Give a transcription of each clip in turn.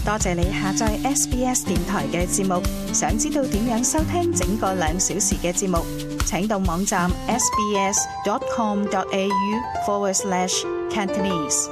多謝你下載 SBS 電台嘅節目。想知道點樣收聽整個2小時嘅節目，請到網站 sbs.com.au/Cantonese。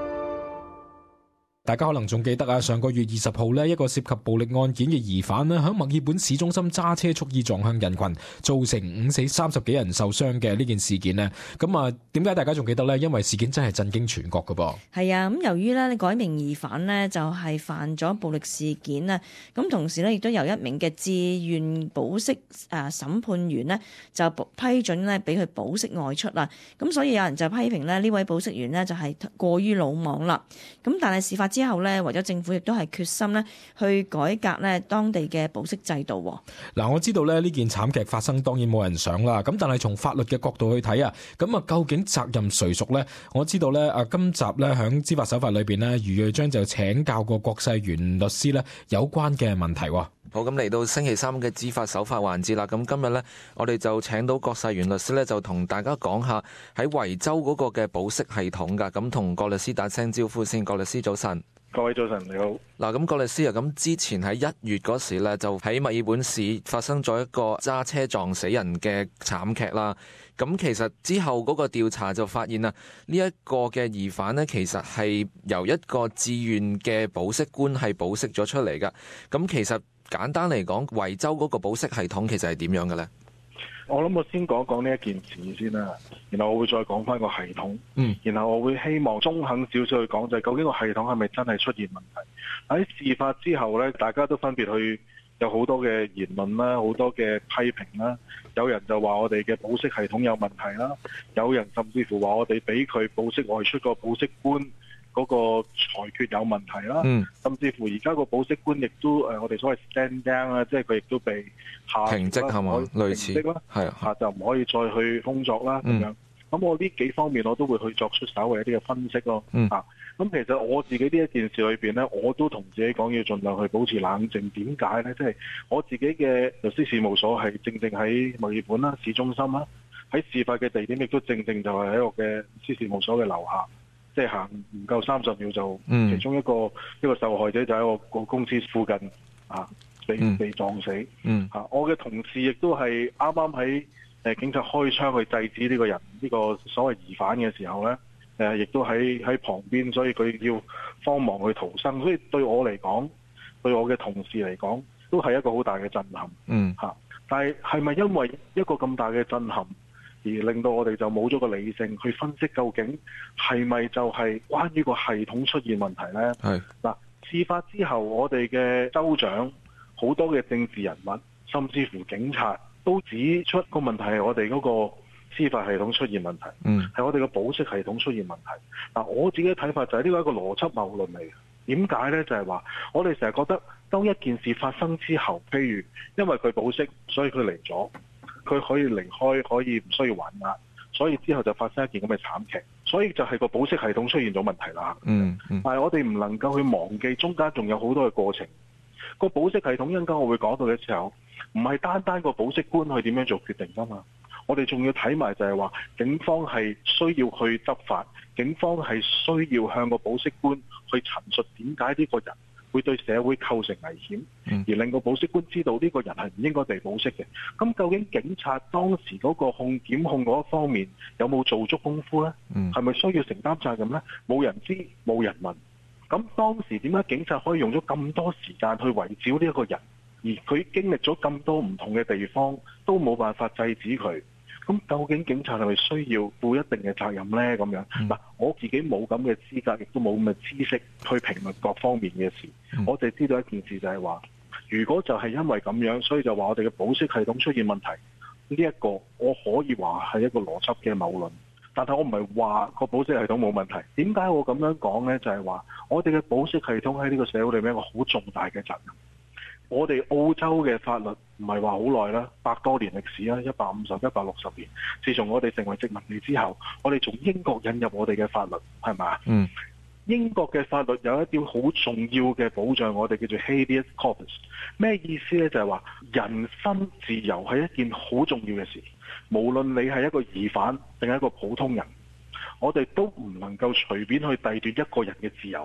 大家可能仲記得啊，上個月20號呢，一個涉及暴力案件嘅疑犯呢，喺墨爾本市中心揸車蓄意撞向人群，造成5死30幾人受傷嘅呢件事件呢。咁啊，點解大家仲記得呢？因為事件真係震驚全國噶噃。係啊，咁由於呢該名疑犯呢就係犯咗暴力事件啊，咁同時呢亦都由一名嘅自願保釋審判員呢就批准呢俾佢保釋外出啦。咁所以有人就批評呢位保釋員呢就係過於魯莽啦。咁但係事發之後咧，為咗政府亦都係決心咧去改革咧當地嘅保釋制度。 嗱，我知道咧呢件慘劇發生，當然冇人想啦。咁但係從法律嘅角度去睇啊，咁啊究竟責任誰屬呢？我知道咧今集咧響知法手法裏邊咧，余瑞章就請教過郭世元律師咧有關嘅問題。 好，咁嚟到星期3嘅知法手法環節啦。咁今日呢，我哋就請到郭世元律師呢，就同大家講下喺維州嗰個嘅保釋系統噶。咁同郭律師打聲招呼先。郭律師早晨。 各位早晨，你好。 嗱，咁郭律師啊，咁之前喺1月嗰時呢，就喺墨爾本市發生咗一個揸車撞死人嘅慘劇啦。咁其實之後嗰個調查就發現啊，呢一個嘅疑犯呢，其實係由一個自願嘅保釋官係保釋咗出嚟噶。咁其實簡單嚟講，維州嗰個保釋系統其實係點樣嘅呢？ 我諗我先講講呢一件事先啦，然後我會再講翻個系統，然後我會希望中肯少少去講就係究竟個系統係咪真係出現問題？喺事發之後呢，大家都分別去有好多嘅言論啦，好多嘅批評啦，有人就話我哋嘅保釋系統有問題啦，有人甚至乎話我哋俾佢保釋外出個保釋官嗰個裁決有問題啦，甚至乎而家個保釋官亦都我哋所謂 stand down 啦，即係佢亦都被停職係嘛，類似啦，就唔可以再去工作啦咁樣。咁我呢幾方面我都會去作出稍微一啲嘅分析咯。咁其實我自己呢一件事裏邊呢，我都同自己講要盡量去保持冷靜。點解呢？即係我自己嘅律師事務所係正正喺墨爾本啦，市中心啦，喺事發嘅地點亦都正正就係喺我嘅律師事務所嘅樓下。即係行唔夠30秒就，其中一個受害者就喺我個公司附近被撞死。我嘅同事亦都係啱啱喺警察開槍去制止呢個人呢個所謂疑犯嘅時候呢，亦都喺旁邊，所以佢要慌忙去逃生。所以對我嚟講，對我嘅同事嚟講，都係一個好大嘅震撼。但係咪因為一個咁大嘅震撼，而令到我哋就冇咗個理性去分析究竟係咪就係關於個系統出現問題呢？嗱，事發之後，我哋嘅州長、好多嘅政治人物，甚至乎警察都指出個問題係我哋嗰個司法系統出現問題，係我哋嘅保釋系統出現問題。嗱，我自己嘅睇法就係呢個係一個邏輯謬論嚟嘅。點解呢？就係話我哋成日覺得當一件事發生之後，譬如因為佢保釋，所以佢離咗。佢可以離開，可以唔需要還押，所以之後就發生一件咁嘅慘劇，所以就係個保釋系統出現咗問題啦。但係我哋唔能夠去忘記中間仲有好多嘅過程。個保釋系統一陣間我會講到嘅時候，唔係單單個保釋官去點樣做決定㗎嘛。我哋仲要睇埋就係話，警方係需要去執法，警方係需要向個保釋官去陳述點解呢個人會對社會構成危險，而令個保釋官知道呢個人係唔應該被保釋嘅。咁究竟警察當時嗰個檢控嗰一方面有冇做足功夫呢？係咪需要承擔責任呢？冇人知，冇人問。咁當時點解警察可以用咗咁多時間去圍剿呢一個人，而佢經歷咗咁多唔同嘅地方都冇辦法制止佢？咁究竟警察係咪需要負一定嘅責任呢？咁樣嗱，我自己冇咁嘅資格，亦都冇咁嘅知識去評論各方面嘅事。我哋知道一件事就係話，如果就係因為咁樣，所以就話我哋嘅保釋系統出現問題，呢一個我可以話係一個邏輯嘅謬論。但係我唔係話個保釋系統冇問題。點解我咁樣講呢？就係話我哋嘅保釋系統喺呢個社會裏面一個好重大嘅責任。我哋澳洲嘅法律唔係話好耐啦，100多年歷史啦，150、160年。自從我哋成為殖民地之後，我哋從英國引入我哋嘅法律，係咪？英國嘅法律有一啲好重要嘅保障，我哋叫做 habeas corpus。咩意思呢？就係話人身自由係一件好重要嘅事，無論你係一個疑犯定係一個普通人，我哋都唔能夠隨便去褫奪一個人嘅自由。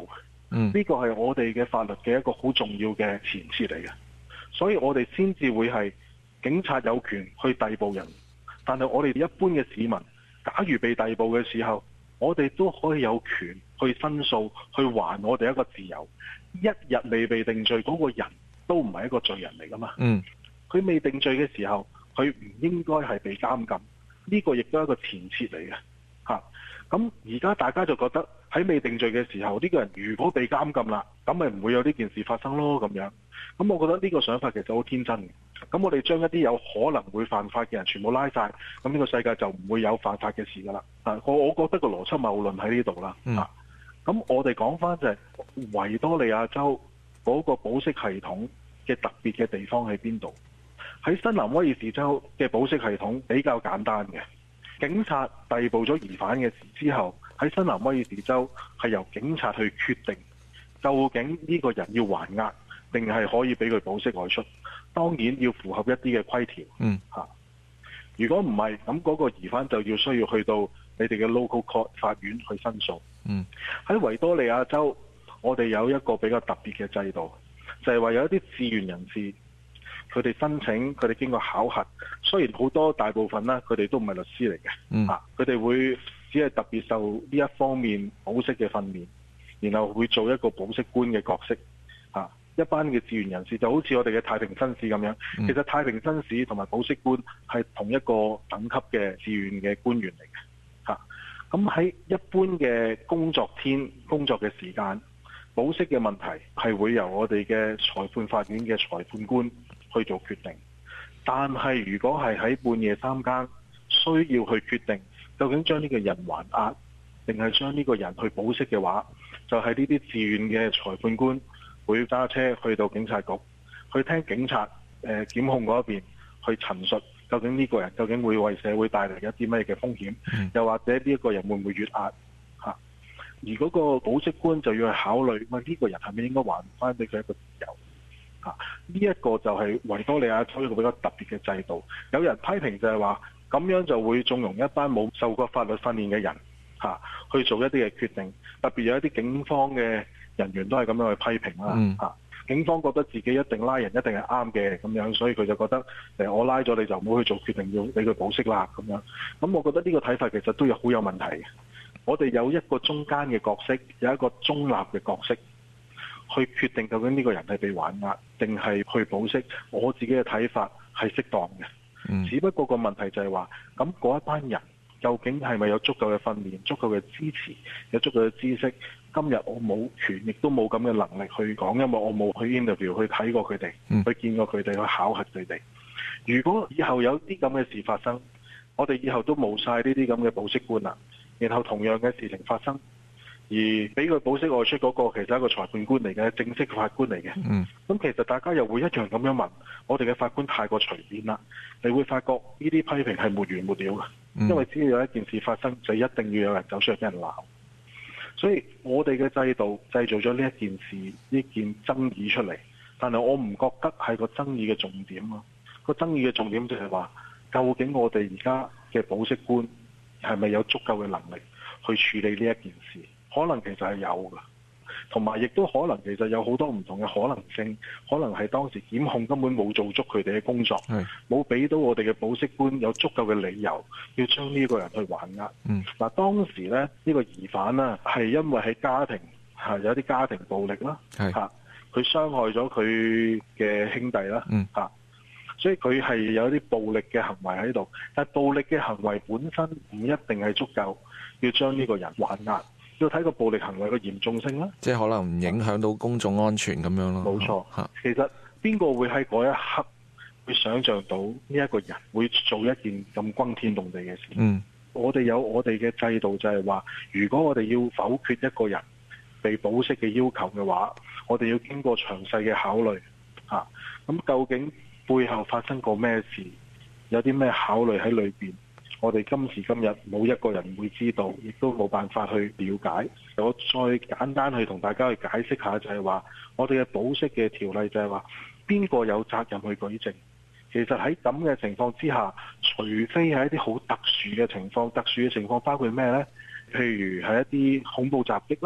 呢個係我哋嘅法律嘅一個好重要嘅前設嚟嘅，所以我哋先至會係警察有權去逮捕人，但係我哋一般嘅市民，假如被逮捕嘅時候，我哋都可以有權去申訴，去還我哋一個自由。一日未被定罪，嗰個人都唔係一個罪人嚟噶嘛。佢未定罪嘅時候，佢唔應該係被監禁。呢個亦都係一個前設嚟嘅嚇。咁而家大家就覺得喺未定罪嘅時候，呢個人如果被監禁啦，咁咪唔會有呢件事發生咯咁樣。咁我覺得呢個想法其實好天真嘅。咁我哋將一啲有可能會犯法嘅人全部拉晒，咁呢個世界就唔會有犯法嘅事噶啦。我覺得個邏輯謬論喺呢度啦。咁我哋講翻就係維多利亞州嗰個保釋系統嘅特別嘅地方喺邊度？喺新南威爾士州嘅保釋系統比較簡單嘅，警察逮捕咗疑犯嘅事之後，喺新南威爾士州係由警察去決定究竟呢個人要還押定係可以俾佢保釋外出。當然要符合一啲嘅規條。如果唔係，咁嗰個疑犯就要需要去到你哋嘅 local court 法院去申訴。喺維多利亞州，我哋有一個比較特別嘅制度，就係話有一啲志願人士，佢哋申請，佢哋經過考核，雖然好多大部分啦，佢哋都唔係律師嚟嘅，佢哋會只係特別受呢一方面保釋嘅訓練，然後會做一個保釋官嘅角色。一班嘅志願人士就好似我哋嘅太平紳士咁樣，其實太平紳士同埋保釋官係同一個等級嘅志願嘅官員嚟嘅。咁喺一般嘅工作天、工作嘅時間，保釋嘅問題係會由我哋嘅裁判法院嘅裁判官去做決定。但係如果係喺半夜三更需要去決定究竟將呢個人還押定係將呢個人去保釋嘅話，就係呢啲志願嘅裁判官會揸車去到警察局，去聽警察檢控嗰一邊去陳述究竟呢個人究竟會為社會帶嚟一啲咩嘅風險，又或者呢一個人會唔會越押嚇？而嗰個保釋官就要去考慮，呢個人係咪應該還翻俾佢一個自由嚇？呢一個就係維多利亞州一個比較特別嘅制度。有人批評就係話咁樣就會縱容一班冇受過法律訓練嘅人去做一啲嘅決定，特別有一啲警方嘅人員都係咁樣去批評啦。警方覺得自己一定拉人一定係啱嘅咁樣，所以佢就覺得我拉咗你就唔好去做決定，要俾佢保釋啦咁樣。咁我覺得呢個睇法其實都好有問題嘅。我哋有一個中間嘅角色，有一個中立嘅角色去決定究竟呢個人係被還押定係去保釋。我自己嘅睇法係適當嘅。只不過個問題就係話，咁嗰一班人究竟係咪有足夠嘅訓練、足夠嘅支持、有足夠嘅知識？今日我冇權，亦都冇咁嘅能力去講，因為我冇去 interview 去睇過佢哋，去見過佢哋，去考核佢哋。如果以後有啲咁嘅事發生，我哋以後都冇晒呢啲咁嘅保釋官啦。然後同樣嘅事情發生，而俾佢保釋外出嗰個其實係一個裁判官嚟嘅，正式法官嚟嘅。咁其實大家又會一樣咁樣問，我哋嘅法官太過隨便啦。你會發覺呢啲批評係沒完沒了嘅，因為只要有一件事發生，就一定要有人走出嚟俾人鬧。所以我哋嘅制度製造咗呢一件事、呢件爭議出嚟，但係我唔覺得係個爭議嘅重點咯。個爭議嘅重點就係話，究竟我哋而家嘅保釋官係咪有足夠嘅能力去處理呢一件事？可能其實係有嘅，同埋亦都可能其實有好多唔同嘅可能性，可能係當時檢控根本冇做足佢哋嘅工作，冇俾到我哋嘅保釋官有足夠嘅理由要將呢個人去還押。嗱，當時咧呢個疑犯啦係因為喺家庭有啲家庭暴力啦，佢傷害咗佢嘅兄弟啦，所以佢係有啲暴力嘅行為喺度。但係暴力嘅行為本身唔一定係足夠要將呢個人還押。要睇個暴力行為嘅嚴重性啦，即係可能唔影響到公眾安全咁樣咯。冇錯，其實邊個會喺嗰一刻會想像到呢一個人會做一件咁轟天動地嘅事？我哋有我哋嘅制度，就係話，如果我哋要否決一個人被保釋嘅要求嘅話，我哋要經過詳細嘅考慮。咁究竟背後發生過咩事？有啲咩考慮喺裏邊？我哋今時今日冇一個人會知道，亦都冇辦法去了解。我再簡單去同大家去解釋下，就係話我哋嘅保釋嘅條例就係話，邊個有責任去舉證？其實喺咁嘅情況之下，除非係一啲好特殊嘅情況，特殊嘅情況包括咩呢？譬如係一啲恐怖襲擊啦，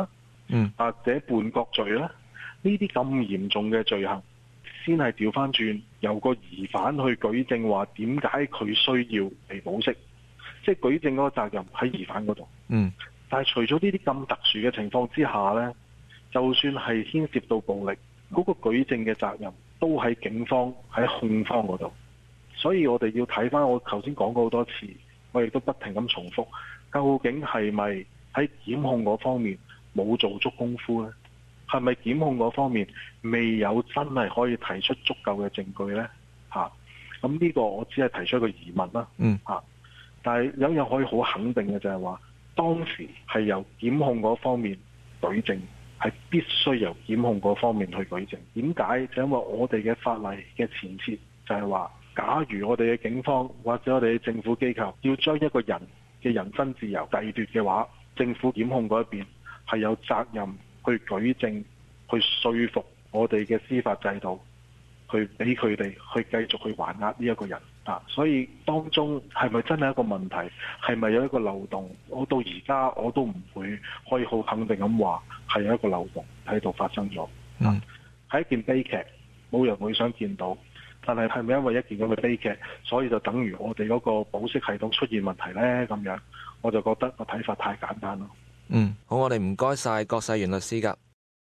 或者叛國罪啦，呢啲咁嚴重嘅罪行，先係調翻轉由個疑犯去舉證話點解佢需要被保釋，即係舉證嗰個責任喺疑犯嗰度。但係除咗呢啲咁特殊嘅情況之下呢，就算係牽涉到暴力，嗰個舉證嘅責任都喺警方喺控方嗰度。所以我哋要睇翻我頭先講過好多次，我亦都不停咁重複，究竟係咪喺檢控嗰方面冇做足功夫呢？係咪檢控嗰方面未有真係可以提出足夠嘅證據呢？咁呢個我只係提出一個疑問啦。但係有一樣可以好肯定嘅就係話，當時係由檢控嗰方面舉證，係必須由檢控嗰方面去舉證。點解？就因為我哋嘅法例嘅前設就係話，假如我哋嘅警方或者我哋嘅政府機構要將一個人嘅人身自由褫奪嘅話，政府檢控嗰一邊係有責任去舉證，去說服我哋嘅司法制度，去俾佢哋去繼續去還押呢一個人。所以當中係咪真係一個問題？係咪有一個漏洞？我到而家我都唔會可以好肯定咁話係有一個漏洞喺度發生咗。係一件悲劇，冇人會想見到。但係係咪因為一件咁嘅悲劇，所以就等於我哋嗰個保釋系統出現問題呢？咁樣我就覺得個睇法太簡單咯。 好，我哋唔該晒郭世元律師㗎。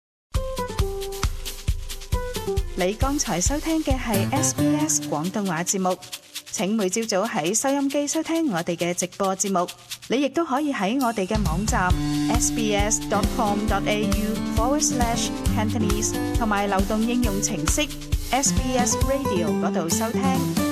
你剛才收聽嘅係 SBS 廣東話節目。請每朝早喺收音機收聽我哋嘅直播節目。你亦都可以喺我哋嘅網站 sbs.com.au/Cantonese 同埋流動應用程式 SBS Radio 嗰度收聽。